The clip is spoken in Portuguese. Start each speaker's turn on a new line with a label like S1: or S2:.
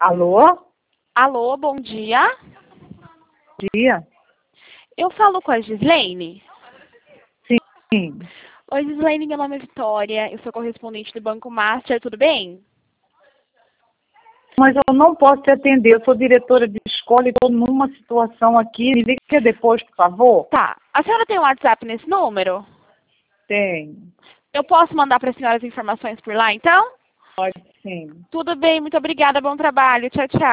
S1: Alô?
S2: Alô, bom dia.
S1: Dia?
S2: Eu falo com a Gislaine?
S1: Sim.
S2: Oi, Gislaine, meu nome é Vitória. Eu sou correspondente do Banco Master, tudo bem?
S1: Mas eu não posso te atender. Eu sou diretora de escola e estou numa situação aqui. Me liga depois, por favor.
S2: Tá. A senhora tem um WhatsApp nesse número?
S1: Tem.
S2: Eu posso mandar para a senhora as informações por lá, então?
S1: Pode sim.
S2: Tudo bem, muito obrigada, bom trabalho. Tchau, tchau.